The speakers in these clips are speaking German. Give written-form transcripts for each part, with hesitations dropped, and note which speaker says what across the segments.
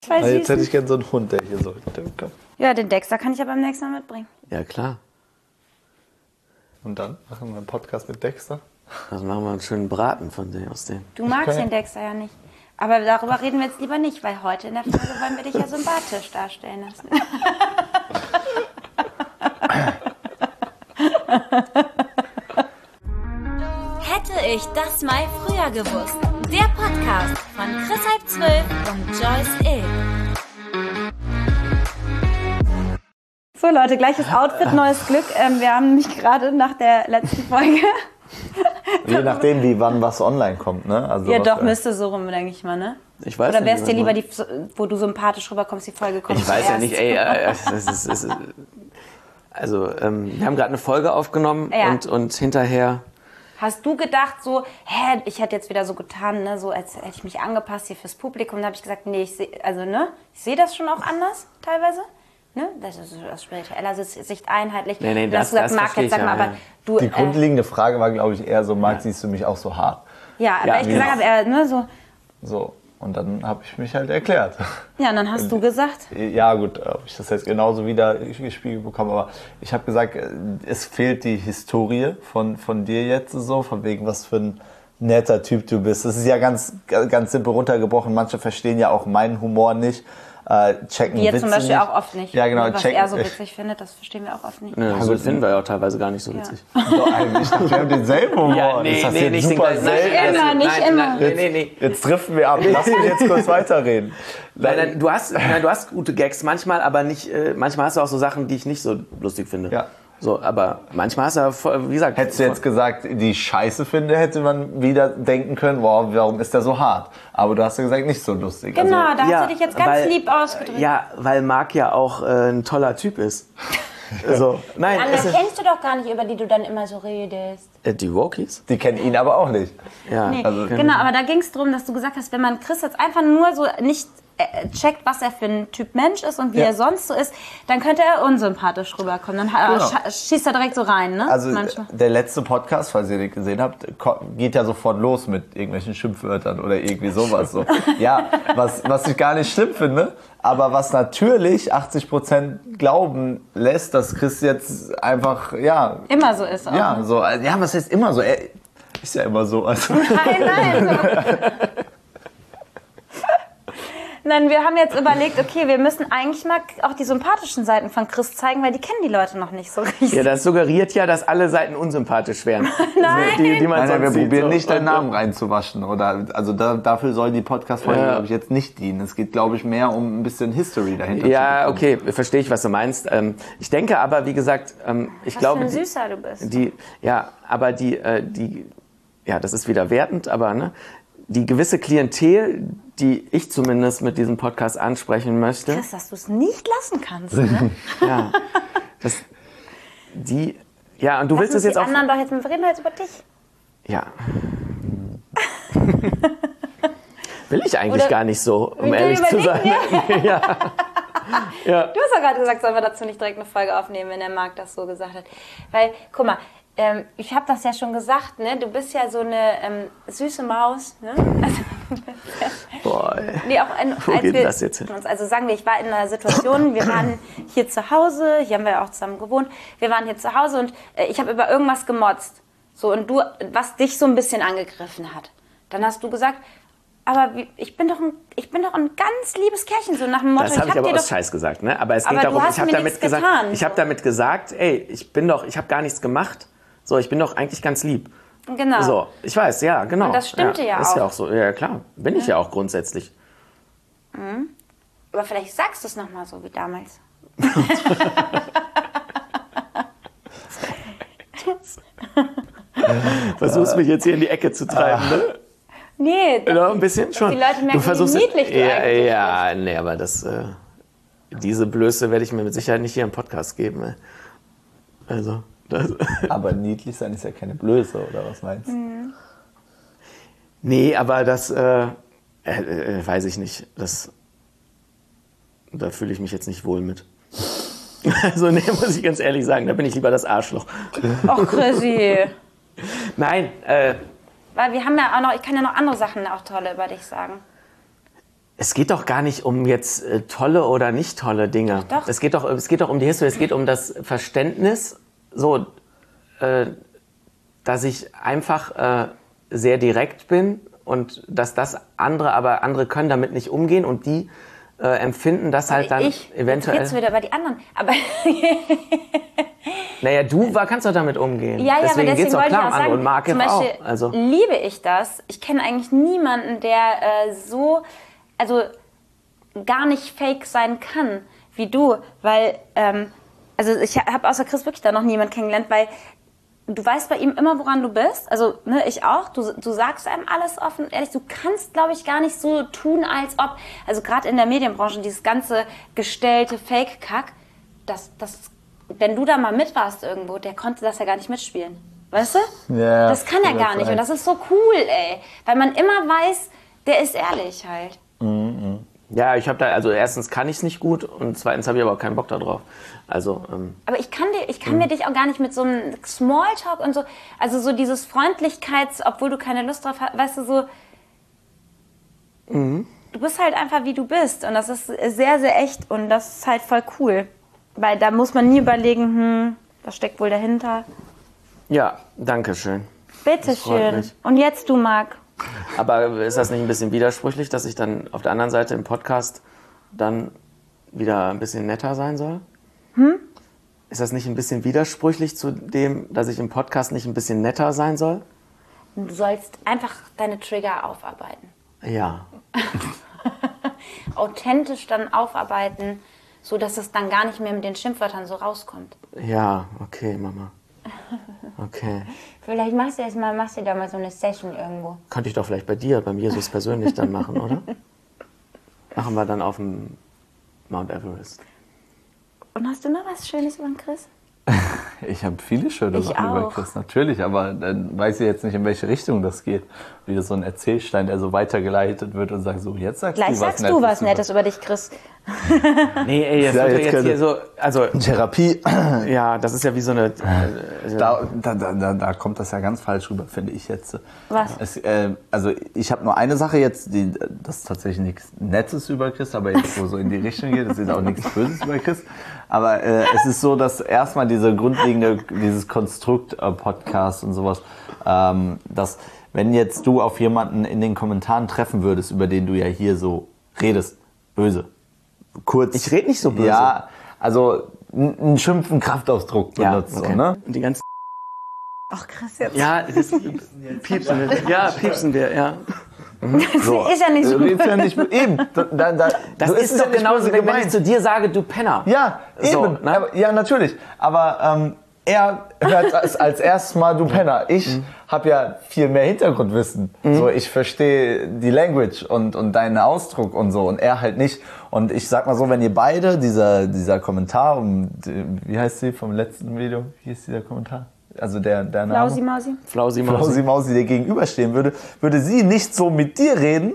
Speaker 1: Jetzt hätte ich gerne so einen Hund, der hier so hinter dem Kopf.
Speaker 2: Ja, den Dexter kann ich aber beim nächsten Mal mitbringen.
Speaker 3: Ja, klar.
Speaker 1: Und dann machen wir einen Podcast mit Dexter.
Speaker 3: Also machen wir einen schönen Braten von dir aus dem.
Speaker 2: Du magst den Dexter ja nicht. Aber darüber reden wir jetzt lieber nicht, weil heute in der Folge wollen wir dich ja sympathisch darstellen lassen.
Speaker 4: Hätte ich das mal früher gewusst. Der Podcast von Chris halb 12 und Joyce Ill.
Speaker 2: So Leute, gleiches Outfit, neues Glück. Wir haben nämlich gerade nach der letzten Folge...
Speaker 1: Je nachdem, wie wann was online kommt, ne? Also
Speaker 2: ja
Speaker 1: was,
Speaker 2: doch, müsste so rum, denke ich mal, ne?
Speaker 3: Ich weiß
Speaker 2: Oder
Speaker 3: nicht,
Speaker 2: wäre es dir lieber,
Speaker 3: wie
Speaker 2: wo du sympathisch rüberkommst, die Folge kommt
Speaker 3: Ich weiß ja
Speaker 2: zuerst?
Speaker 3: nicht, ey. Wir haben gerade eine Folge aufgenommen
Speaker 2: Ja.
Speaker 3: und hinterher...
Speaker 2: Hast du gedacht so, ich hätte jetzt wieder so getan, ne, so als hätte ich mich angepasst hier fürs Publikum. Da habe ich gesagt, nee, ich sehe das schon auch anders teilweise. Ne? Das ist aus spiritueller Sicht einheitlich.
Speaker 3: Nee,
Speaker 2: und hast du gesagt, Marc, jetzt sag mal, aber du...
Speaker 1: Die grundlegende Frage war, glaube ich, eher so, Marc, siehst du mich auch so hart?
Speaker 2: Ja, aber
Speaker 3: Ja,
Speaker 2: ich
Speaker 3: genau.
Speaker 2: gesagt habe, ne, so...
Speaker 1: So, und dann habe ich mich halt erklärt.
Speaker 2: Ja, und dann hast du gesagt...
Speaker 1: Ja gut, ob ich das jetzt genauso wieder gespiegelt bekomme, aber ich habe gesagt, es fehlt die Historie von dir jetzt so, von wegen, was für ein netter Typ du bist. Das ist ja ganz simpel runtergebrochen. Manche verstehen ja auch meinen Humor nicht. Checken
Speaker 2: Die jetzt
Speaker 1: Witze
Speaker 2: zum Beispiel
Speaker 1: nicht.
Speaker 2: auch oft nicht.
Speaker 1: Ja, genau,
Speaker 2: Was er so witzig findet, das verstehen wir auch oft nicht.
Speaker 3: Ja, so finden wir ja auch teilweise gar nicht so witzig.
Speaker 1: So, eigentlich, ich dachte, wir haben denselben Humor. Das ist jetzt super selten.
Speaker 2: Nicht immer.
Speaker 3: Nee.
Speaker 1: Jetzt driften wir ab. Lass mich jetzt kurz weiterreden.
Speaker 3: Nein, du hast gute Gags manchmal, aber nicht. Manchmal hast du auch so Sachen, die ich nicht so lustig finde.
Speaker 1: Ja.
Speaker 3: So, aber manchmal hast du, wie gesagt.
Speaker 1: Hättest du jetzt gesagt, die ich scheiße finde, hätte man wieder denken können, wow, warum ist der so hart? Aber du hast ja gesagt, nicht so lustig.
Speaker 2: Genau,
Speaker 1: Also,
Speaker 2: da hast du dich jetzt ganz lieb ausgedrückt.
Speaker 3: Ja, weil Marc ja auch ein toller Typ ist. So, nein,
Speaker 2: Anna kennst du doch gar nicht, über die du dann immer so redest.
Speaker 3: die Wokies?
Speaker 1: die kennen ihn aber auch nicht.
Speaker 3: Ja.
Speaker 2: Nee,
Speaker 1: Also-
Speaker 2: genau, aber da ging es darum, dass du gesagt hast, wenn man Chris jetzt einfach nur so nicht checkt, was er für ein Typ Mensch ist und wie er sonst so ist, dann könnte er unsympathisch rüberkommen. Dann schießt er direkt so rein, ne?
Speaker 1: Also
Speaker 2: Manchmal.
Speaker 1: der letzte Podcast, falls ihr den gesehen habt, geht ja sofort los mit irgendwelchen Schimpfwörtern oder irgendwie sowas. So. Ja, was ich gar nicht schlimm finde, aber was natürlich 80% glauben lässt, dass Chris jetzt einfach,
Speaker 2: Immer so ist auch.
Speaker 1: Was heißt immer so? Er ist ja immer so. Also.
Speaker 2: Nein. Nein, wir haben jetzt überlegt, okay, wir müssen eigentlich mal auch die sympathischen Seiten von Chris zeigen, weil die kennen die Leute noch nicht so richtig.
Speaker 3: Ja, das suggeriert ja, dass alle Seiten unsympathisch wären. Die man sonst
Speaker 1: wir
Speaker 3: sieht,
Speaker 1: probieren
Speaker 3: so.
Speaker 1: nicht, deinen Namen reinzuwaschen. Dafür soll die Podcast-Folge, glaube ich, jetzt nicht dienen. Es geht, glaube ich, mehr um ein bisschen History dahinter.
Speaker 3: Ja, okay, verstehe ich, was du meinst. Ich denke aber, wie gesagt, ich glaube...
Speaker 2: Was für ein Süßer du bist.
Speaker 3: Das ist wieder wertend, aber ne, die gewisse Klientel, die ich zumindest mit diesem Podcast ansprechen möchte...
Speaker 2: Chris, dass du es nicht lassen kannst, ne?
Speaker 3: Ja, und du willst es jetzt
Speaker 2: die
Speaker 3: auch...
Speaker 2: anderen doch jetzt, wir reden jetzt über dich.
Speaker 3: Ja. Will ich eigentlich gar nicht so, um ehrlich zu sein. Ja.
Speaker 2: Du hast ja gerade gesagt, sollen wir dazu nicht direkt eine Folge aufnehmen, wenn der Marc das so gesagt hat. Weil, guck mal, ich habe das ja schon gesagt, ne? Du bist ja so eine süße Maus. Ne?
Speaker 3: Boah, ey.
Speaker 2: Nee, auch
Speaker 3: Wo geht das jetzt hin?
Speaker 2: Also sagen wir, ich war in einer Situation, wir waren hier zu Hause, hier haben wir ja auch zusammen gewohnt, wir waren hier zu Hause und ich habe über irgendwas gemotzt. So, und was dich so ein bisschen angegriffen hat. Dann hast du gesagt, aber ich bin doch ein ganz liebes Kerlchen, so nach dem Motto.
Speaker 3: Das habe ich aber aus Scheiß gesagt, ne? Aber es
Speaker 2: Aber
Speaker 3: geht
Speaker 2: du
Speaker 3: darum,
Speaker 2: hast mir nichts getan.
Speaker 3: ich habe damit gesagt, ey, ich habe gar nichts gemacht. So, ich bin doch eigentlich ganz lieb.
Speaker 2: Genau.
Speaker 3: So, ich weiß, ja, genau.
Speaker 2: Und das stimmte ja
Speaker 3: ist
Speaker 2: auch.
Speaker 3: ja auch so, ja klar, bin ich ja auch grundsätzlich.
Speaker 2: Aber vielleicht sagst du es nochmal so wie damals.
Speaker 3: Versuchst mich jetzt hier in die Ecke zu treiben, ne?
Speaker 2: Nee,
Speaker 3: Ja, ein bisschen schon.
Speaker 2: die Leute merken, wie niedlich du eigentlich
Speaker 3: Ja, nee, aber diese Blöße werde ich mir mit Sicherheit nicht hier im Podcast geben. Ey. Also, das...
Speaker 1: Aber niedlich sein ist ja keine Blöße, oder was meinst du?
Speaker 3: Nee, aber das weiß ich nicht. Da fühle ich mich jetzt nicht wohl mit. Also, nee, muss ich ganz ehrlich sagen, da bin ich lieber das Arschloch.
Speaker 2: Och, Chrissy.
Speaker 3: Nein,
Speaker 2: Weil wir haben ja auch noch, ich kann ja noch andere Sachen auch tolle über dich sagen.
Speaker 3: Es geht doch gar nicht um jetzt tolle oder nicht tolle Dinge.
Speaker 2: Doch.
Speaker 3: Es geht doch um die History, es geht um das Verständnis, so, dass ich einfach sehr direkt bin und dass das andere können damit nicht umgehen und die empfinden das halt dann eventuell.
Speaker 2: Jetzt wieder über die anderen. Aber
Speaker 3: naja, du kannst doch damit umgehen.
Speaker 2: ja,
Speaker 3: deswegen
Speaker 2: aber
Speaker 3: geht's
Speaker 2: deswegen
Speaker 3: auch
Speaker 2: wollte ich
Speaker 3: klar
Speaker 2: auch
Speaker 3: um andere
Speaker 2: sagen,
Speaker 3: und Marc
Speaker 2: zum
Speaker 3: auch.
Speaker 2: Beispiel
Speaker 3: Also
Speaker 2: liebe ich das. Ich kenne eigentlich niemanden, der also gar nicht fake sein kann wie du, weil also ich habe außer Chris wirklich da noch niemanden kennengelernt, weil du weißt bei ihm immer, woran du bist. Also, ne, ich auch. Du sagst einem alles offen und ehrlich. Du kannst, glaube ich, gar nicht so tun, als ob... Also, gerade in der Medienbranche, dieses ganze gestellte Fake-Kack, wenn du da mal mit warst irgendwo, der konnte das ja gar nicht mitspielen. Weißt du?
Speaker 1: Ja,
Speaker 2: das kann er gar nicht. Und das ist so cool, ey. Weil man immer weiß, der ist ehrlich halt.
Speaker 3: ja, ich habe da, also erstens kann ich es nicht gut und zweitens habe ich aber auch keinen Bock da drauf. Also,
Speaker 2: Aber ich kann mir dich auch gar nicht mit so einem Smalltalk und so, also so dieses obwohl du keine Lust drauf hast, weißt du, so, du bist halt einfach wie du bist und das ist sehr, sehr echt und das ist halt voll cool, weil da muss man nie überlegen, was steckt wohl dahinter.
Speaker 3: ja, danke schön. freut
Speaker 2: Bitteschön.
Speaker 3: mich.
Speaker 2: Und jetzt du, Marc.
Speaker 3: Aber ist das nicht ein bisschen widersprüchlich, dass ich dann auf der anderen Seite im Podcast dann wieder ein bisschen netter sein soll? Ist das nicht ein bisschen widersprüchlich zu dem, dass ich im Podcast nicht ein bisschen netter sein soll?
Speaker 2: Du sollst einfach deine Trigger aufarbeiten.
Speaker 3: Ja.
Speaker 2: Authentisch dann aufarbeiten, so dass es dann gar nicht mehr mit den Schimpfwörtern so rauskommt.
Speaker 3: Ja, okay, Mama. Okay.
Speaker 2: Vielleicht machst du da mal so eine Session irgendwo.
Speaker 3: Könnte ich doch vielleicht bei dir, beim Jesus persönlich dann machen, oder? Machen wir dann auf dem Mount Everest.
Speaker 2: Und hast du noch was Schönes über den Chris?
Speaker 1: Ich habe viele schöne
Speaker 2: Ich
Speaker 1: Sachen über
Speaker 2: auch.
Speaker 1: Chris, natürlich, aber dann weiß ich jetzt nicht, in welche Richtung das geht. Wieder so ein Erzählstein, der so weitergeleitet wird und sagt, so, jetzt sagst
Speaker 2: Gleich sagst du was Nettes über dich, Chris.
Speaker 3: Nee, ey,
Speaker 1: Ja,
Speaker 3: wird
Speaker 1: jetzt
Speaker 3: jetzt hier so, also,
Speaker 1: Therapie,
Speaker 3: ja, das ist ja wie so eine,
Speaker 1: da kommt das ja ganz falsch rüber, finde ich jetzt.
Speaker 2: Was?
Speaker 1: Also ich habe nur eine Sache jetzt, das ist tatsächlich nichts Nettes über Chris, aber jetzt wo so in die Richtung geht, das ist auch nichts Böses über Chris. Aber es ist so, dass erstmal dieses Konstrukt Podcast und sowas, dass wenn jetzt du auf jemanden in den Kommentaren treffen würdest, über den du ja hier so redest, böse, kurz.
Speaker 3: ich rede nicht so böse.
Speaker 1: Ja, also einen Schimpfen Kraftausdruck benutzt.
Speaker 3: okay.
Speaker 1: So, ne?
Speaker 3: Und die ganzen,
Speaker 2: Ach, Chris, jetzt.
Speaker 3: ja, das piepsen wir. Ja, piepsen wir, ja.
Speaker 1: So.
Speaker 2: Ist ja nicht so.
Speaker 1: Ist ja nicht eben.
Speaker 3: Das
Speaker 1: so
Speaker 3: ist
Speaker 1: es
Speaker 3: doch
Speaker 1: ja nicht
Speaker 3: genauso,
Speaker 1: böse
Speaker 3: wenn
Speaker 1: gemeint.
Speaker 3: ich zu dir sage, du Penner.
Speaker 1: Ja,
Speaker 3: So,
Speaker 1: eben.
Speaker 3: ne?
Speaker 1: Aber, ja, natürlich. Aber er hört es als erstes Mal, du Penner. Ich habe ja viel mehr Hintergrundwissen. So, ich verstehe die Language und deinen Ausdruck und so und er halt nicht. Und ich sag mal so, wenn ihr beide, dieser Kommentar, wie heißt sie vom letzten Video? Wie ist dieser Kommentar? Also der Name?
Speaker 2: Flausi Mausi.
Speaker 3: Flausi
Speaker 1: Flausi Mausi dir gegenüberstehen würde sie nicht so mit dir reden,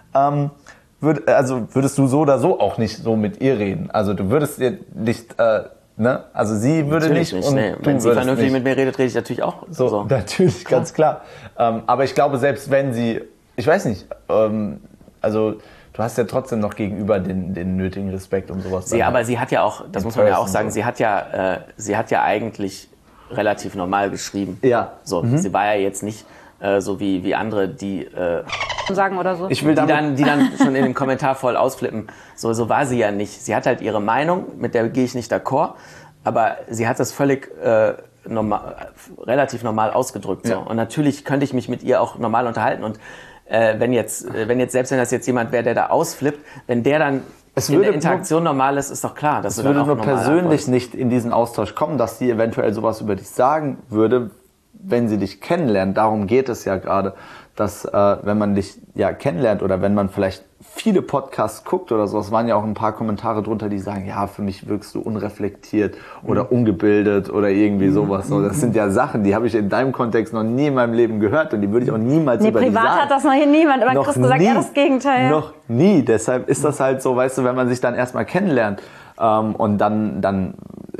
Speaker 1: würdest du so oder so auch nicht so mit ihr reden. Also du würdest dir nicht, ne? Also sie würde
Speaker 3: Natürlich
Speaker 1: nicht und
Speaker 3: nee.
Speaker 1: du
Speaker 3: Wenn sie
Speaker 1: würdest
Speaker 3: vernünftig
Speaker 1: nicht.
Speaker 3: mit mir redet, rede ich natürlich auch
Speaker 1: So, natürlich, ganz klar. Aber ich glaube, selbst wenn sie, ich weiß nicht, also du hast ja trotzdem noch gegenüber den nötigen Respekt und sowas.
Speaker 3: Aber sie hat ja auch, das
Speaker 1: In
Speaker 3: muss man ja auch
Speaker 1: person,
Speaker 3: sagen,
Speaker 1: so.
Speaker 3: sie hat ja eigentlich relativ normal geschrieben.
Speaker 1: Ja.
Speaker 3: So, sie war ja jetzt nicht so wie andere, die
Speaker 2: Sagen oder so.
Speaker 1: Ich will
Speaker 3: die
Speaker 1: damit,
Speaker 3: dann schon in dem Kommentar voll ausflippen. So war sie ja nicht. Sie hat halt ihre Meinung, mit der gehe ich nicht d'accord, aber sie hat das völlig relativ normal ausgedrückt. So.
Speaker 1: Ja.
Speaker 3: Und natürlich könnte ich mich mit ihr auch normal unterhalten. Und wenn das jetzt jemand wäre, der da ausflippt, wenn der dann in der Interaktion normal ist doch klar, dass
Speaker 1: es
Speaker 3: du dann
Speaker 1: würde
Speaker 3: auch
Speaker 1: nur
Speaker 3: normal
Speaker 1: persönlich
Speaker 3: antwortest.
Speaker 1: nicht in diesen Austausch kommen, dass sie eventuell sowas über dich sagen würde, wenn sie dich kennenlernt. Darum geht es ja gerade, dass wenn man dich ja kennenlernt oder wenn man vielleicht viele Podcasts guckt oder so, es waren ja auch ein paar Kommentare drunter, die sagen, ja, für mich wirkst du unreflektiert oder ungebildet oder irgendwie sowas. So, das sind ja Sachen, die habe ich in deinem Kontext noch nie in meinem Leben gehört und die würde ich auch niemals über dich sagen.
Speaker 2: Privat hat das noch hier niemand, aber Chris gesagt, ja, das Gegenteil.
Speaker 1: Noch nie. Deshalb ist das halt so, weißt du, wenn man sich dann erstmal kennenlernt und dann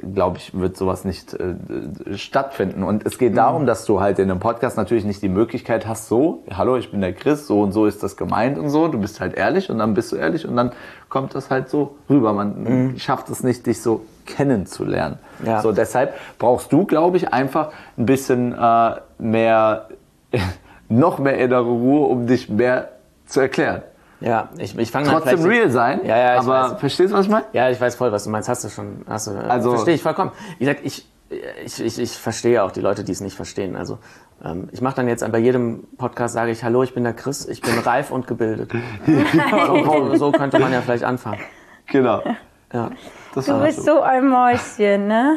Speaker 1: glaube ich, wird sowas nicht stattfinden. Und es geht darum, dass du halt in einem Podcast natürlich nicht die Möglichkeit hast, so, hallo, ich bin der Chris, so und so ist das gemeint und so. Du bist halt ehrlich und dann bist du ehrlich und dann kommt das halt so rüber. Man schafft es nicht, dich so kennenzulernen.
Speaker 3: Ja.
Speaker 1: So, deshalb brauchst du, glaube ich, einfach ein bisschen mehr, noch mehr innere Ruhe, um dich mehr zu erklären.
Speaker 3: Ja, ich fange dann
Speaker 1: Trotzdem real sein,
Speaker 3: ja,
Speaker 1: aber
Speaker 3: weiß.
Speaker 1: Verstehst du, was ich meine?
Speaker 3: Ja, ich weiß voll, was du meinst. Also verstehe ich vollkommen. Wie gesagt, ich verstehe auch die Leute, die es nicht verstehen. Also ich mache dann jetzt bei jedem Podcast, sage ich, hallo, ich bin der Chris, ich bin reif und gebildet. so könnte man ja vielleicht anfangen.
Speaker 1: Genau.
Speaker 3: Ja.
Speaker 2: Du bist so ein Mäuschen, ne?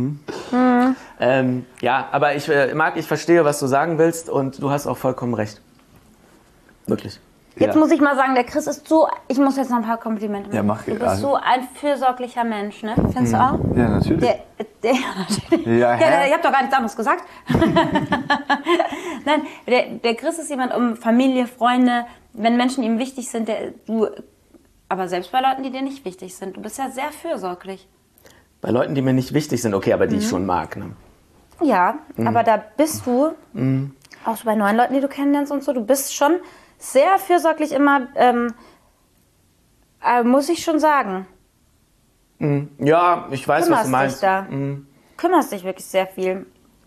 Speaker 3: Ja, aber ich verstehe, was du sagen willst und du hast auch vollkommen recht. Wirklich.
Speaker 2: Jetzt muss ich mal sagen, der Chris ist so, ich muss jetzt noch ein paar Komplimente machen.
Speaker 1: Ja, mach.
Speaker 2: Du bist so ein fürsorglicher Mensch, ne? Findest du auch?
Speaker 1: Ja, natürlich.
Speaker 2: Ja, natürlich.
Speaker 1: Ja,
Speaker 2: Ich hab doch gar nichts anderes gesagt. Nein, der Chris ist jemand um Familie, Freunde, wenn Menschen ihm wichtig sind, aber selbst bei Leuten, die dir nicht wichtig sind. Du bist ja sehr fürsorglich.
Speaker 3: Bei Leuten, die mir nicht wichtig sind, okay, aber die ich schon mag, ne?
Speaker 2: Ja, aber da bist du, auch so bei neuen Leuten, die du kennenlernst und so, du bist schon sehr fürsorglich immer, muss ich schon sagen.
Speaker 3: Ja, ich weiß, was du meinst.
Speaker 2: Kümmerst dich wirklich sehr viel.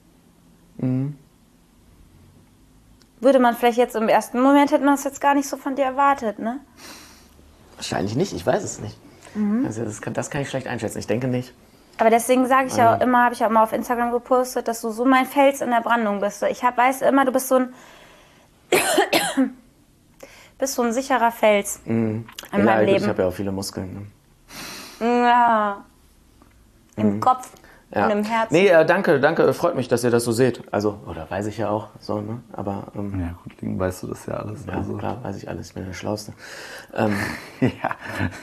Speaker 2: Würde man vielleicht jetzt im ersten Moment, hätte man das jetzt gar nicht so von dir erwartet, ne?
Speaker 3: Wahrscheinlich nicht, ich weiß es nicht. Also das kann ich schlecht einschätzen, ich denke nicht.
Speaker 2: Aber deswegen sage ich ja auch immer, habe ich auch mal auf Instagram gepostet, dass du so mein Fels in der Brandung bist. Ich weiß immer, du bist so ein sicherer Fels in meinem Leben.
Speaker 3: Ich habe ja auch viele Muskeln. Ne?
Speaker 2: Ja. Im Kopf und im Herzen.
Speaker 3: Nee, danke, freut mich, dass ihr das so seht. Also, oder weiß ich ja auch so, ne? Aber,
Speaker 1: ja, grundlegend weißt du das ja alles.
Speaker 3: Ja,
Speaker 1: also.
Speaker 3: klar, weiß ich alles, ich bin der Schlauste.
Speaker 1: Ja.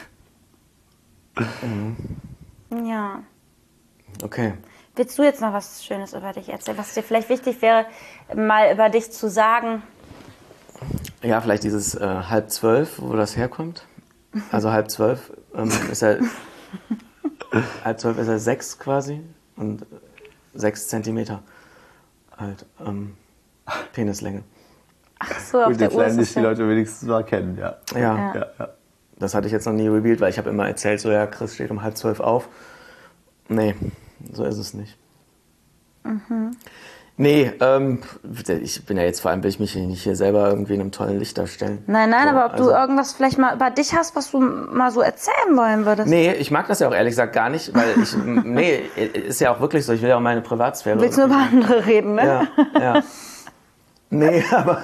Speaker 2: Ja.
Speaker 3: Okay.
Speaker 2: Willst du jetzt noch was Schönes über dich erzählen, was dir vielleicht wichtig wäre, mal über dich zu sagen?
Speaker 3: Ja, vielleicht dieses 11:30, wo das herkommt. Also 11:30 ist er 11:30 ist er 6 quasi und 6 Zentimeter halt Penislänge.
Speaker 2: Ach so, auf
Speaker 1: Gut,
Speaker 2: der
Speaker 1: jetzt
Speaker 2: Uhr
Speaker 1: lernen
Speaker 2: ist
Speaker 1: dich die Leute wenigstens mal kennen, ja.
Speaker 3: Ja.
Speaker 1: Ja.
Speaker 3: Das hatte ich jetzt noch nie revealed, weil ich habe immer erzählt, so ja, Chris steht um 11:30 auf. Nee, so ist es nicht. Nee, ich bin ja jetzt, vor allem will ich mich nicht hier selber irgendwie in einem tollen Licht darstellen.
Speaker 2: Nein,
Speaker 3: so,
Speaker 2: aber ob du irgendwas vielleicht mal über dich hast, was du mal so erzählen wollen würdest.
Speaker 3: Nee, ich mag das ja auch ehrlich gesagt gar nicht, weil ist ja auch wirklich so, ich will ja auch meine Privatsphäre.
Speaker 2: Du willst nur über andere reden, ne?
Speaker 3: Ja. Nee, aber...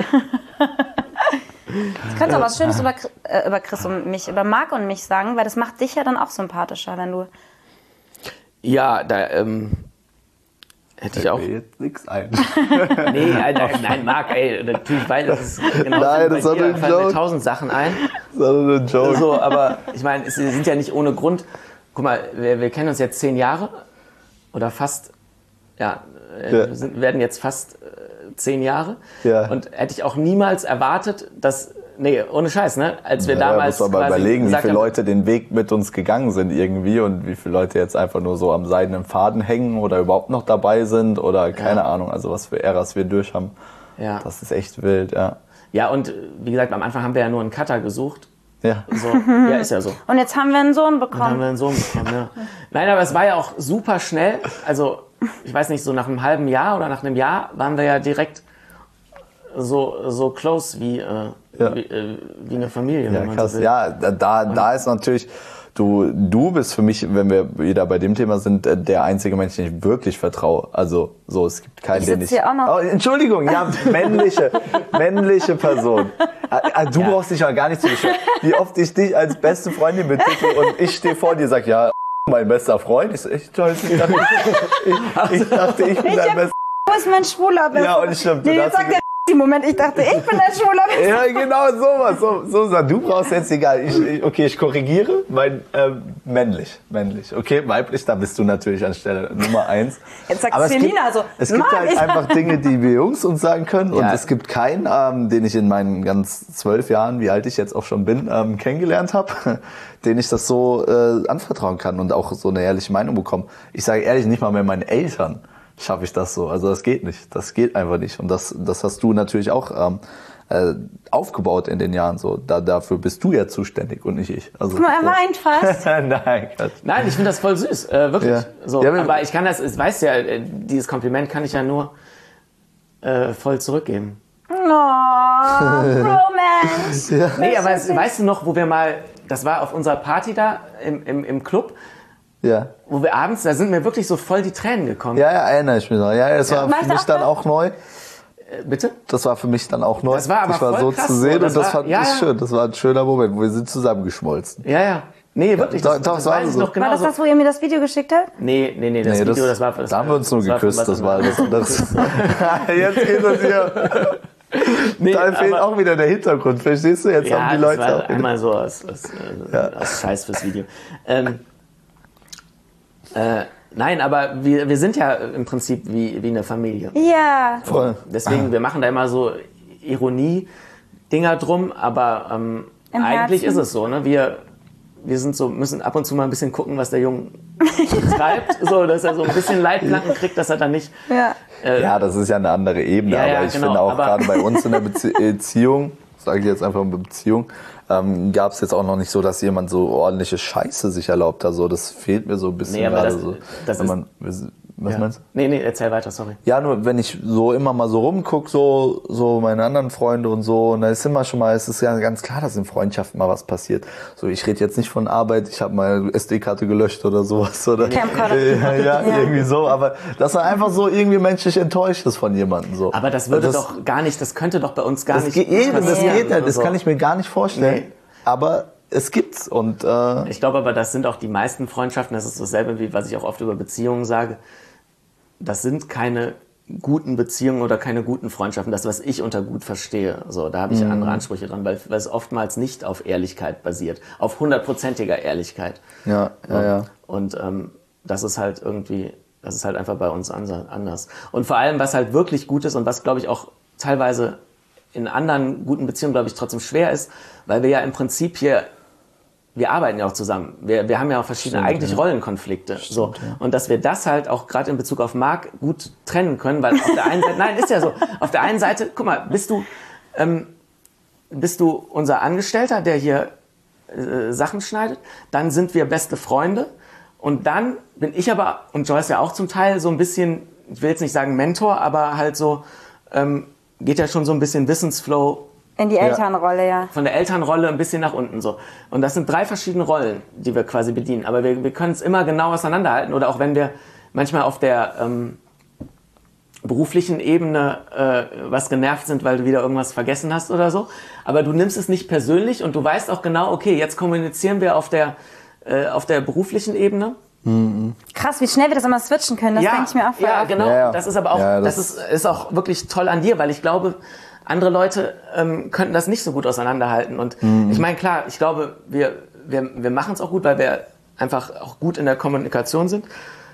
Speaker 2: Du kannst auch was Schönes über Chris und mich, über Marc und mich sagen, weil das macht dich ja dann auch sympathischer, wenn du...
Speaker 3: Ja, da hätte ich auch...
Speaker 1: Mir jetzt nichts ein.
Speaker 3: Nee, nein, Marc, ey, natürlich, weil das ist genau
Speaker 1: Nein,
Speaker 3: bei
Speaker 1: das war
Speaker 3: dir,
Speaker 1: ein
Speaker 3: fallen mir
Speaker 1: Joke.
Speaker 3: 1000 Sachen ein.
Speaker 1: Das war nur ein Joke.
Speaker 3: So, aber ich meine, sie sind ja nicht ohne Grund. Guck mal, wir kennen uns jetzt 10 Jahre oder fast, werden jetzt fast 10 Jahre.
Speaker 1: Ja.
Speaker 3: Und hätte ich auch niemals erwartet, dass, nee, ohne Scheiß, ne, als wir damals
Speaker 1: muss aber
Speaker 3: quasi
Speaker 1: überlegen, wie
Speaker 3: gesagt
Speaker 1: viele
Speaker 3: haben,
Speaker 1: Leute den Weg mit uns gegangen sind irgendwie und wie viele Leute jetzt einfach nur so am seidenen Faden hängen oder überhaupt noch dabei sind oder keine Ahnung, also was für Äras wir durch haben.
Speaker 3: Ja.
Speaker 1: Das ist echt wild, ja.
Speaker 3: Ja, und wie gesagt, am Anfang haben wir ja nur einen Cutter gesucht.
Speaker 1: Ja.
Speaker 3: So, ja, ist ja so.
Speaker 2: Und jetzt haben wir einen Sohn
Speaker 3: Und haben
Speaker 2: bekommen.
Speaker 3: wir einen Sohn bekommen, ja. Nein, aber es war ja auch super schnell. Also, ich weiß nicht, so nach einem halben Jahr oder nach einem Jahr waren wir ja direkt so close wie eine Familie.
Speaker 1: Ja,
Speaker 3: wenn man
Speaker 1: krass.
Speaker 3: so will.
Speaker 1: Ja, da ist natürlich, du bist für mich, wenn wir wieder bei dem Thema sind, der einzige Mensch, den ich wirklich vertraue. Also, so, es gibt keinen, den ich...
Speaker 2: hier auch noch.
Speaker 1: Oh, Entschuldigung, ja, männliche Person. Du brauchst dich ja gar nicht zu beschweren. Wie oft ich dich als beste Freundin betitel und ich stehe vor dir und sag, ja, mein bester Freund. Ich dachte, ich bin dein bester...
Speaker 2: Wo ist mein schwuler Bester?
Speaker 1: Ja, und stimmt.
Speaker 2: Nee, jetzt sagt er, Moment, ich dachte, ich bin der Schwule.
Speaker 1: Ja, genau, sowas. So, du brauchst jetzt egal. Ich korrigiere. Männlich. Okay, weiblich, da bist du natürlich an Stelle Nummer 1.
Speaker 2: Jetzt sagt Selina so,
Speaker 1: es gibt halt einfach Dinge, die wir Jungs uns sagen können. Und es gibt keinen, den ich in meinen ganz 12 Jahren, wie alt ich jetzt auch schon bin, kennengelernt habe, den ich das so anvertrauen kann und auch so eine ehrliche Meinung bekomme. Ich sage ehrlich, nicht mal mehr meinen Eltern schaffe ich das so. Also das geht nicht. Das geht einfach nicht. Und das hast du natürlich auch aufgebaut in den Jahren. So. Dafür bist du ja zuständig und nicht ich. Also,
Speaker 2: guck mal, er weint fast.
Speaker 1: Nein,
Speaker 3: Nein, ich finde das voll süß. Wirklich.
Speaker 1: Ja.
Speaker 3: So.
Speaker 1: Ja,
Speaker 3: aber ich kann das, weißt du ja, dieses Kompliment kann ich ja nur voll zurückgeben.
Speaker 2: Oh, Romance.
Speaker 1: Ja.
Speaker 3: Nee, aber weißt du noch, wo wir mal, das war auf unserer Party da im Club,
Speaker 1: Ja.
Speaker 3: wo wir abends, da sind mir wirklich so voll die Tränen gekommen.
Speaker 1: Ja, erinnere ich mich noch. Ja, das war für mich dann auch neu.
Speaker 3: Bitte?
Speaker 1: Das war für mich dann auch neu.
Speaker 3: Das war aber
Speaker 1: ich war
Speaker 3: voll
Speaker 1: so
Speaker 3: krass,
Speaker 1: zu sehen
Speaker 3: so.
Speaker 1: und das fand
Speaker 3: ja,
Speaker 1: ich schön. Das war ein schöner Moment, wo wir sind zusammengeschmolzen.
Speaker 3: Ja. Nee, wirklich.
Speaker 1: Doch,
Speaker 3: das
Speaker 1: war
Speaker 3: weiß ich
Speaker 1: so.
Speaker 3: noch genau.
Speaker 2: War das, wo ihr mir das Video geschickt habt?
Speaker 3: Nee, das Video, das war...
Speaker 1: Da haben wir uns nur
Speaker 3: das war
Speaker 1: geküsst,
Speaker 3: was
Speaker 1: das war
Speaker 3: anderes.
Speaker 1: alles anderes. Jetzt geht es hier.
Speaker 3: Nee,
Speaker 1: Da fehlt
Speaker 3: aber-
Speaker 1: auch wieder der Hintergrund, verstehst du? Jetzt
Speaker 3: Ja,
Speaker 1: haben die
Speaker 3: das
Speaker 1: Leute
Speaker 3: war
Speaker 1: auch
Speaker 3: einmal so aus Scheiß fürs Video. Nein, aber wir sind ja im Prinzip wie eine Familie.
Speaker 2: Ja.
Speaker 1: voll.
Speaker 3: Deswegen, wir machen da immer so Ironie-Dinger drum, aber eigentlich
Speaker 2: Herzen.
Speaker 3: ist es so, ne? Wir sind so, müssen ab und zu mal ein bisschen gucken, was der Junge treibt, so, dass er so ein bisschen Leitplanken kriegt, dass er dann nicht...
Speaker 2: Ja.
Speaker 1: Ja, das ist ja eine andere Ebene,
Speaker 3: Ja, ja,
Speaker 1: aber ich
Speaker 3: genau,
Speaker 1: finde auch
Speaker 3: aber-
Speaker 1: gerade bei uns in der Beziehung, sage ich jetzt einfach mal Beziehung, gab es jetzt auch noch nicht so, dass jemand so ordentliche Scheiße sich erlaubt hat. So, das fehlt mir so ein bisschen
Speaker 3: Nee, aber
Speaker 1: gerade
Speaker 3: das-
Speaker 1: so.
Speaker 3: das
Speaker 1: Wenn
Speaker 3: ist-
Speaker 1: man, was
Speaker 3: Ja.
Speaker 1: meinst du?
Speaker 3: Nee, erzähl weiter, sorry.
Speaker 1: Ja, nur wenn ich so immer mal so rumguck, so meine anderen Freunde und so, und da ist immer schon mal, es ist ja ganz klar, dass in Freundschaften mal was passiert. So, ich rede jetzt nicht von Arbeit, ich habe mal SD-Karte gelöscht oder sowas. Oder,
Speaker 2: Camcorder.
Speaker 1: ja, irgendwie so, aber dass man einfach so irgendwie menschlich enttäuscht ist von jemandem. So.
Speaker 3: Aber das würde doch gar nicht, das könnte doch bei uns gar
Speaker 1: das
Speaker 3: nicht
Speaker 1: geht, eben, das
Speaker 3: passieren
Speaker 1: geht ja,
Speaker 3: oder
Speaker 1: das
Speaker 3: so.
Speaker 1: kann ich mir gar nicht vorstellen.
Speaker 3: Nee.
Speaker 1: Aber es gibt's und
Speaker 3: Ich glaube aber, das sind auch die meisten Freundschaften, das ist dasselbe, wie was ich auch oft über Beziehungen sage. Das sind keine guten Beziehungen oder keine guten Freundschaften. Das, was ich unter gut verstehe. So, da habe ich andere Ansprüche dran, weil es oftmals nicht auf Ehrlichkeit basiert. Auf 100%iger Ehrlichkeit.
Speaker 1: ja.
Speaker 3: Und das ist halt irgendwie, das ist halt einfach bei uns anders. Und vor allem, was halt wirklich gut ist und was, glaube ich, auch teilweise in anderen guten Beziehungen, glaube ich, trotzdem schwer ist, weil wir ja im Prinzip hier, wir arbeiten ja auch zusammen. Wir haben ja auch verschiedene Rollenkonflikte. So. Und dass wir das halt auch gerade in Bezug auf Marc gut trennen können, weil auf der einen Seite, nein, ist ja so, auf der einen Seite, guck mal, bist du unser Angestellter, der hier Sachen schneidet, dann sind wir beste Freunde und dann bin ich aber, und Joyce ja auch zum Teil, so ein bisschen, ich will jetzt nicht sagen Mentor, aber halt so, geht ja schon so ein bisschen Wissensflow
Speaker 2: In die Elternrolle, ja.
Speaker 3: von der Elternrolle ein bisschen nach unten so. Und das sind 3 verschiedene Rollen, die wir quasi bedienen. Aber wir können es immer genau auseinanderhalten. Oder auch wenn wir manchmal auf der beruflichen Ebene was genervt sind, weil du wieder irgendwas vergessen hast oder so. Aber du nimmst es nicht persönlich und du weißt auch genau, okay, jetzt kommunizieren wir auf der beruflichen Ebene.
Speaker 2: Krass, wie schnell wir das immer switchen können, das denke ich mir auch voll.
Speaker 3: Ja, genau.
Speaker 1: Ja.
Speaker 3: Das ist aber auch,
Speaker 1: Ja,
Speaker 3: das
Speaker 1: das-
Speaker 3: ist auch wirklich toll an dir, weil ich glaube, andere Leute könnten das nicht so gut auseinanderhalten. Und ich meine, klar, ich glaube, wir machen es auch gut, weil wir einfach auch gut in der Kommunikation sind.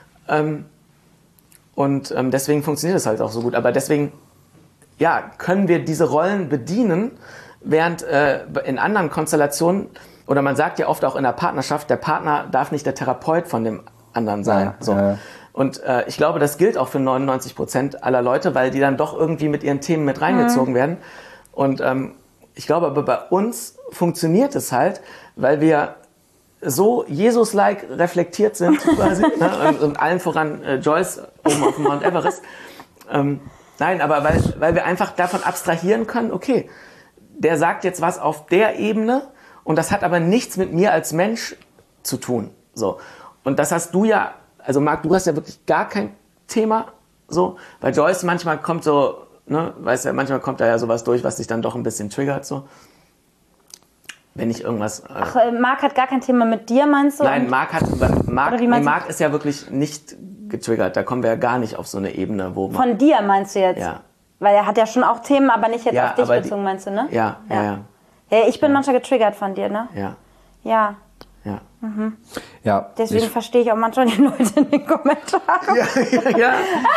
Speaker 3: Und deswegen funktioniert es halt auch so gut. Aber deswegen, ja, können wir diese Rollen bedienen, während in anderen Konstellationen, oder man sagt ja oft auch in der Partnerschaft, der Partner darf nicht der Therapeut von dem anderen sein.
Speaker 1: Ja,
Speaker 3: So.
Speaker 1: ja.
Speaker 3: Und ich glaube, das gilt auch für 99% aller Leute, weil die dann doch irgendwie mit ihren Themen mit reingezogen werden. Und ich glaube aber bei uns funktioniert es halt, weil wir so Jesus-like reflektiert sind quasi, ne? und allen voran Joyce oben auf dem Mount Everest. Nein, aber weil wir einfach davon abstrahieren können, okay, der sagt jetzt was auf der Ebene und das hat aber nichts mit mir als Mensch zu tun. So. Und das hast du ja, also Marc, du hast ja wirklich gar kein Thema, so, weil Joyce manchmal kommt so, ne, weißt du, manchmal kommt da ja sowas durch, was dich dann doch ein bisschen triggert, so. Wenn ich irgendwas...
Speaker 2: Ach, Marc hat gar kein Thema mit dir, meinst du?
Speaker 3: Nein,
Speaker 2: Und-
Speaker 3: Marc
Speaker 2: Oder wie meinst du?
Speaker 3: Marc ist ja wirklich nicht getriggert. Da kommen wir ja gar nicht auf so eine Ebene, wo man...
Speaker 2: Von dir meinst du jetzt?
Speaker 3: Ja.
Speaker 2: Weil er hat ja schon auch Themen, aber nicht jetzt
Speaker 3: Ja,
Speaker 2: auf dich
Speaker 3: aber
Speaker 2: bezogen, meinst du, ne?
Speaker 3: Ja.
Speaker 2: Ja, ich bin manchmal getriggert von dir, ne?
Speaker 3: Ja.
Speaker 2: Ja.
Speaker 1: Ja,
Speaker 2: Deswegen verstehe ich auch manchmal die Leute in den Kommentaren.
Speaker 3: Ja.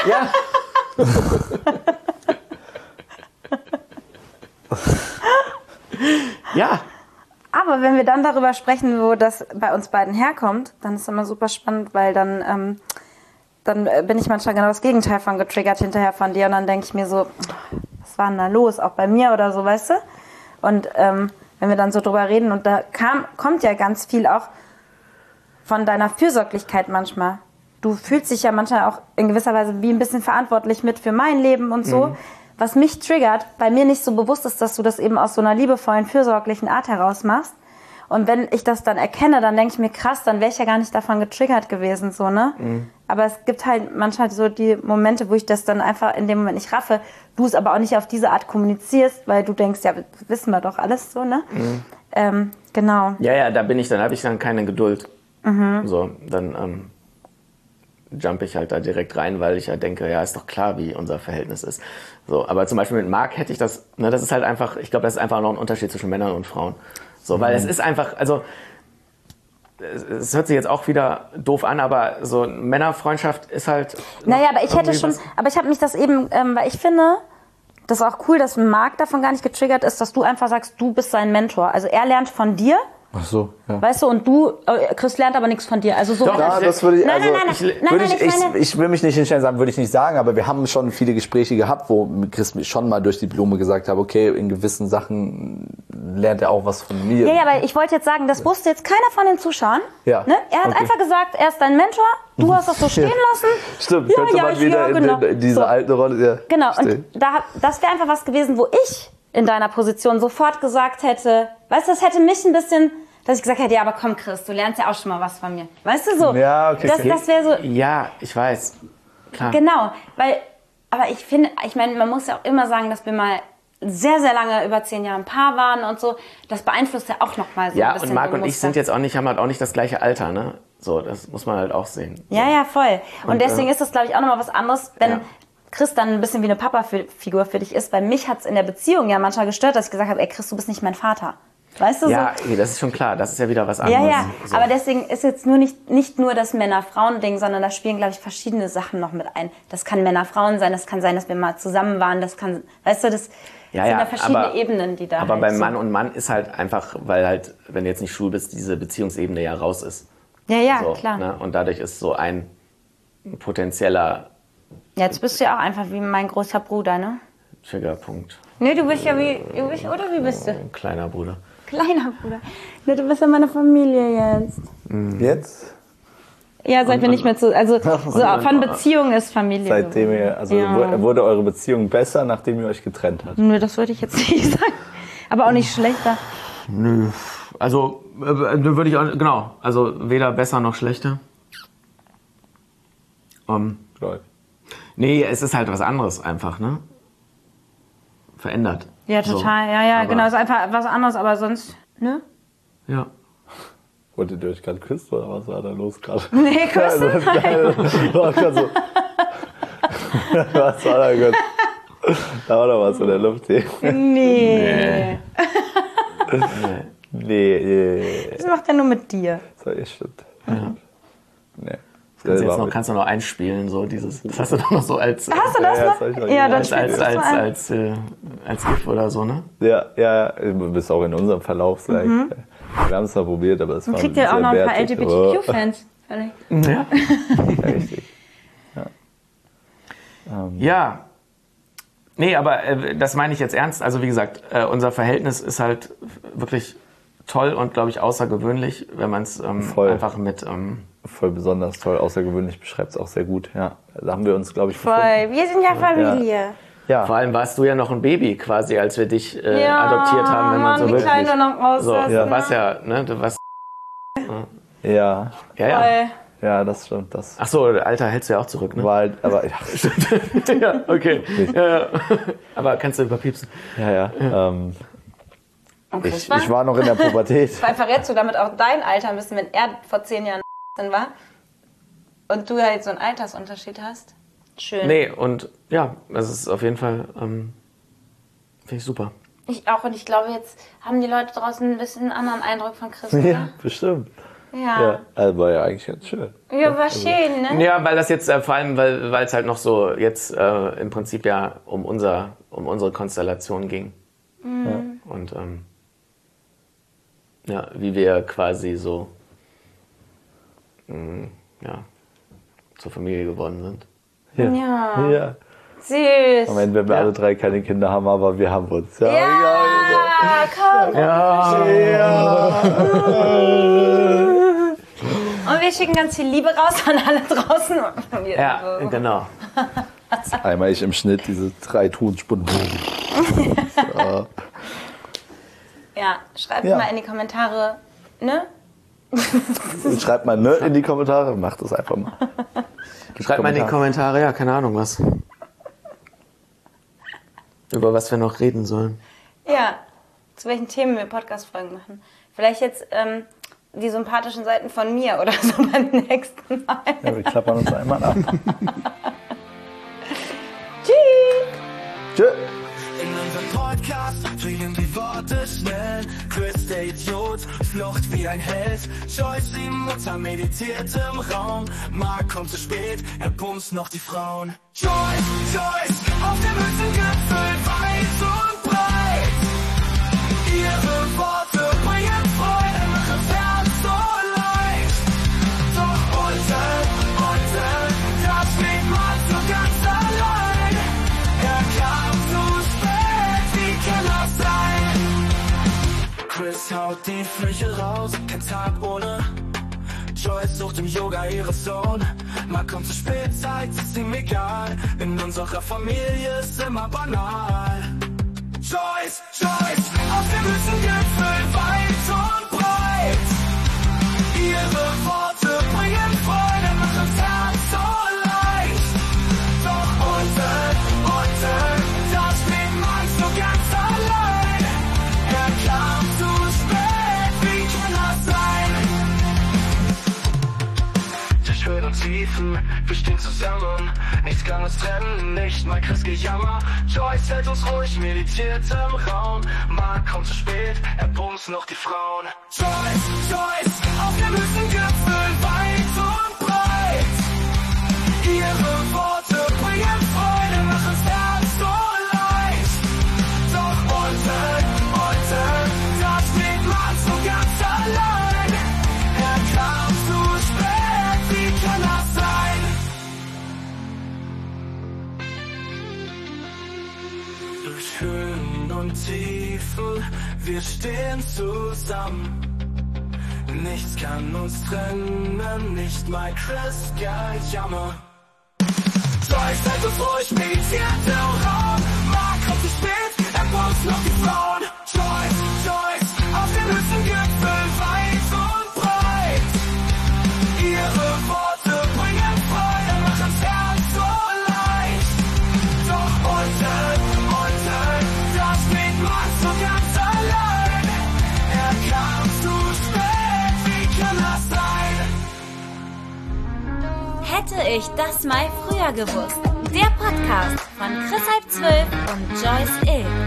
Speaker 3: Ja.
Speaker 2: Aber wenn wir dann darüber sprechen, wo das bei uns beiden herkommt, dann ist es immer super spannend, weil dann bin ich manchmal genau das Gegenteil von getriggert hinterher von dir und dann denke ich mir so, was war denn da los, auch bei mir oder so, weißt du? Und wenn wir dann so drüber reden und da kommt ja ganz viel auch von deiner Fürsorglichkeit manchmal. Du fühlst dich ja manchmal auch in gewisser Weise wie ein bisschen verantwortlich mit für mein Leben und so. Was mich triggert, bei mir nicht so bewusst ist, dass du das eben aus so einer liebevollen, fürsorglichen Art heraus machst. Und wenn ich das dann erkenne, dann denke ich mir, krass, dann wäre ich ja gar nicht davon getriggert gewesen, so, ne? Aber es gibt halt manchmal so die Momente, wo ich das dann einfach in dem Moment nicht raffe, du es aber auch nicht auf diese Art kommunizierst, weil du denkst, ja, wissen wir doch alles so, ne? Genau.
Speaker 3: Ja, da habe ich dann keine Geduld. So, dann jump ich halt da direkt rein, weil ich ja denke, ja, ist doch klar, wie unser Verhältnis ist. So, aber zum Beispiel mit Marc hätte ich das, ne, das ist halt einfach, ich glaube, das ist einfach noch ein Unterschied zwischen Männern und Frauen. So, weil es ist einfach, also, es hört sich jetzt auch wieder doof an, aber so Männerfreundschaft ist halt.
Speaker 2: Naja, aber ich hätte schon, aber ich habe mich das eben, weil ich finde, das ist auch cool, dass Marc davon gar nicht getriggert ist, dass du einfach sagst, du bist sein Mentor. Also er lernt von dir.
Speaker 1: Ach so, ja.
Speaker 2: Weißt du, und Chris lernt aber nichts von dir. Also so.
Speaker 3: Doch,
Speaker 1: Ja, das würde ich, also,
Speaker 2: ich
Speaker 1: will mich nicht hinstellen sagen, würde ich nicht sagen, aber wir haben schon viele Gespräche gehabt, wo Chris mir schon mal durch die Blume gesagt hat, okay, in gewissen Sachen lernt er auch was von mir.
Speaker 2: Ja, aber ich wollte jetzt sagen, das wusste jetzt keiner von den Zuschauern.
Speaker 1: Ja.
Speaker 2: Ne? Er hat einfach gesagt, er ist dein Mentor, du hast das so stehen lassen.
Speaker 1: Stimmt,
Speaker 2: Ja,
Speaker 1: könnte man wieder
Speaker 2: genau.
Speaker 1: in diese
Speaker 2: So.
Speaker 1: alte Rolle. Ja,
Speaker 2: Genau,
Speaker 1: stehen.
Speaker 2: und das wäre einfach was gewesen, wo ich in deiner Position sofort gesagt hätte, weißt du, das hätte mich ein bisschen, dass ich gesagt hätte, ja, aber komm Chris, du lernst ja auch schon mal was von mir. Weißt du, so.
Speaker 1: Ja, okay, okay.
Speaker 2: Das wäre so,
Speaker 3: Ja, ich weiß. Klar.
Speaker 2: genau, aber ich finde, ich meine, man muss ja auch immer sagen, dass wir mal sehr, sehr lange, über 10 Jahre ein Paar waren und so. Das beeinflusst ja auch nochmal so ein
Speaker 3: Ja,
Speaker 2: bisschen.
Speaker 3: und Marc
Speaker 2: so ein
Speaker 3: und ich
Speaker 2: Muster.
Speaker 3: sind jetzt auch nicht, haben halt auch nicht das gleiche Alter, ne? So, das muss man halt auch sehen.
Speaker 2: Ja, ja, voll. Und deswegen ist das, glaube ich, auch nochmal was anderes, wenn Chris dann ein bisschen wie eine Papa-Figur für dich ist. Weil mich hat es in der Beziehung ja manchmal gestört, dass ich gesagt habe, ey Chris, du bist nicht mein Vater. Weißt du
Speaker 3: Ja,
Speaker 2: so?
Speaker 3: das ist schon klar, das ist ja wieder was anderes.
Speaker 2: Ja, ja,
Speaker 3: So.
Speaker 2: aber deswegen ist jetzt nur nicht nur das Männer-Frauen-Ding, sondern da spielen, glaube ich, verschiedene Sachen noch mit ein. Das kann Männer-Frauen sein, das kann sein, dass wir mal zusammen waren, das kann, weißt du, das sind da verschiedene Ebenen, die da
Speaker 3: Aber
Speaker 2: halt
Speaker 3: beim
Speaker 2: so.
Speaker 3: Mann und Mann ist halt einfach, weil halt, wenn du jetzt nicht schwul bist, diese Beziehungsebene ja raus ist.
Speaker 2: Ja, ja,
Speaker 3: So,
Speaker 2: klar.
Speaker 3: Ne? Und dadurch ist so ein potenzieller
Speaker 2: Jetzt bist du ja auch einfach wie mein großer Bruder, ne?
Speaker 3: Triggerpunkt.
Speaker 2: Nee, du bist ja oder wie bist du?
Speaker 3: Ein kleiner Bruder.
Speaker 2: Kleiner Bruder. Nee, du bist ja meine Familie jetzt.
Speaker 1: Jetzt?
Speaker 2: Ja, seit wir nicht mehr also so von Beziehung ist Familie.
Speaker 1: Seitdem ihr, also
Speaker 2: Ja.
Speaker 1: wurde eure Beziehung besser, nachdem ihr euch getrennt habt?
Speaker 2: Nö, das würde ich jetzt nicht sagen. Aber auch nicht schlechter.
Speaker 3: Nö. Also, würde ich auch, genau. Also, weder besser noch schlechter.
Speaker 1: Läuft.
Speaker 3: Nee, es ist halt was anderes einfach, ne? Verändert.
Speaker 2: Ja,
Speaker 3: So.
Speaker 2: total. Ja,
Speaker 3: Aber-
Speaker 2: genau. Ist einfach was anderes, aber sonst, ne?
Speaker 3: Ja.
Speaker 1: Wolltet ihr euch gerade küssen oder was war da los gerade?
Speaker 2: Nee, küssen.
Speaker 1: War grad so. Was war da gerade? Da war doch was in der Luft hier.
Speaker 2: Nee.
Speaker 1: Nee.
Speaker 2: Das macht er nur mit dir.
Speaker 1: Das stimmt. Nee.
Speaker 3: Kannst du noch einspielen, so dieses. Das hast du doch noch so als.
Speaker 2: Hast du das
Speaker 1: Ja,
Speaker 2: noch?
Speaker 1: das hab ich noch
Speaker 2: Ja, dann
Speaker 3: als,
Speaker 2: spielst du das mal ein.
Speaker 3: als GIF oder so, ne?
Speaker 1: Ja, du bist auch in unserem Verlauf gleich. Wir haben es mal probiert, aber es war
Speaker 2: Kriegt ihr auch noch ein paar
Speaker 1: wertig.
Speaker 2: LGBTQ-Fans? Vielleicht.
Speaker 3: Ja.
Speaker 1: Ja, richtig.
Speaker 3: Ja. Nee, aber das meine ich jetzt ernst. Also wie gesagt, unser Verhältnis ist halt wirklich toll und, glaube ich, außergewöhnlich, wenn man es
Speaker 1: Voll.
Speaker 3: einfach mit...
Speaker 1: Voll besonders toll, außergewöhnlich, beschreibt es auch sehr gut. Ja, da haben wir uns, glaube ich,
Speaker 2: Voll. Wir sind ja Familie.
Speaker 1: Ja.
Speaker 3: Vor allem warst du ja noch ein Baby quasi, als wir dich
Speaker 2: Ja,
Speaker 3: adoptiert haben, wenn man
Speaker 2: Mann,
Speaker 3: so
Speaker 2: wie
Speaker 3: will.
Speaker 2: klein du noch aussahst.
Speaker 3: So, du warst ja, ne, du warst...
Speaker 1: Ja,
Speaker 3: Ja.
Speaker 2: Voll.
Speaker 1: ja, das stimmt. Das
Speaker 3: Ach so, Alter, hältst du ja auch zurück, ne?
Speaker 1: war halt, aber ja,
Speaker 3: Ja, okay. Ja. Aber kannst du überpiepsen.
Speaker 1: ja.
Speaker 2: Und
Speaker 1: Ich war noch in der Pubertät.
Speaker 2: Weil verrätst du damit auch dein Alter ein bisschen, wenn er vor 10 Jahren war und du halt so einen Altersunterschied hast? Schön.
Speaker 3: Nee, und ja, das ist auf jeden Fall, finde ich super.
Speaker 2: Ich auch. Und ich glaube, jetzt haben die Leute draußen ein bisschen einen anderen Eindruck von Chris.
Speaker 1: Ja, bestimmt.
Speaker 2: Ja.
Speaker 1: Also war ja eigentlich ganz schön.
Speaker 2: Ja, war schön, ne?
Speaker 3: Ja, weil das jetzt vor allem, weil es halt noch so jetzt im Prinzip ja um unsere Konstellation ging.
Speaker 2: Mhm.
Speaker 3: Und ja, wie wir quasi so zur Familie geworden sind.
Speaker 2: Ja. Süß.
Speaker 1: Am Ende, wenn wir alle 3 keine Kinder haben, aber wir haben uns.
Speaker 2: Ja, komm. Und wir schicken ganz viel Liebe raus an alle draußen.
Speaker 3: Ja, genau.
Speaker 1: Einmal ich im Schnitt diese 3 Tonspuren.
Speaker 2: Ja, schreibt
Speaker 1: Ja.
Speaker 2: mal in die Kommentare, ne?
Speaker 1: Schreibt mal ne in die Kommentare, macht das einfach mal.
Speaker 3: Schreibt mal in die Kommentare, ja, keine Ahnung was. Über was wir noch reden sollen.
Speaker 2: Ja, zu welchen Themen wir Podcast-Folgen machen. Vielleicht jetzt die sympathischen Seiten von mir oder so beim nächsten Mal.
Speaker 1: Ja, wir klappern uns einmal ab.
Speaker 2: Tschüss.
Speaker 1: Tschö.
Speaker 5: In unserem Podcast fliegen die Worte schnell. Chris der Idiot, Flucht wie ein Held. Joyce die Mutter meditiert im Raum. Mark kommt zu spät, er bumst noch die Frauen. Joyce, auf dem höchsten Gipfel, weit und breit. Ihre Worte bringen Freude, machen das Herz so leicht. Doch unten, das steht man so ganz allein. Er kam zu spät, wie kann das sein? Chris haut die Flüche raus, kein Tag ohne. Joyce sucht im Yoga ihre Zone. Mark kommt zu spät, Zeit ist ihm egal. In unserer Familie ist immer banal. Joyce, auf dem höchsten Gipfel, weit und breit. Ihre Worte bringen Freude, machen das Herz so leicht. Doch unten, da steht man so ganz allein. Er kam zu spät, wie kann das sein? Durch Höhen und Tiefen, wir stehen zusammen. Nichts kann uns trennen, nicht mal Chris Gejammer. Joyce hält uns ruhig, meditiert im Raum. Mark kommt zu spät, er bumst noch die Frauen. Joyce, auf dem höchsten Gipfel, weit und breit. Ihre Worte bringen Freude, machen das Herz so leicht. Doch unten, da steht man so ganz allein. Er kam zu spät, wie kann das sein? Durch Höhen und Tiefen, wir stehen zusammen. Nichts kann uns trennen, nicht mal Chris Gejammer. Joyce hält uns ruhig, meditiert im Raum. Mark kommt zu spät, er bumst noch die Frauen. Joyce, auf dem höchsten Gipfel, weit und breit. Ihre Worte bringen Freude, machen das Herz so leicht. Doch unten, da steht man so ganz allein. Er kam zu spät, wie kann das sein?
Speaker 4: Hätte ich das mal früher gewusst. Der Podcast von Chris Halb 12 und Joyce Ill.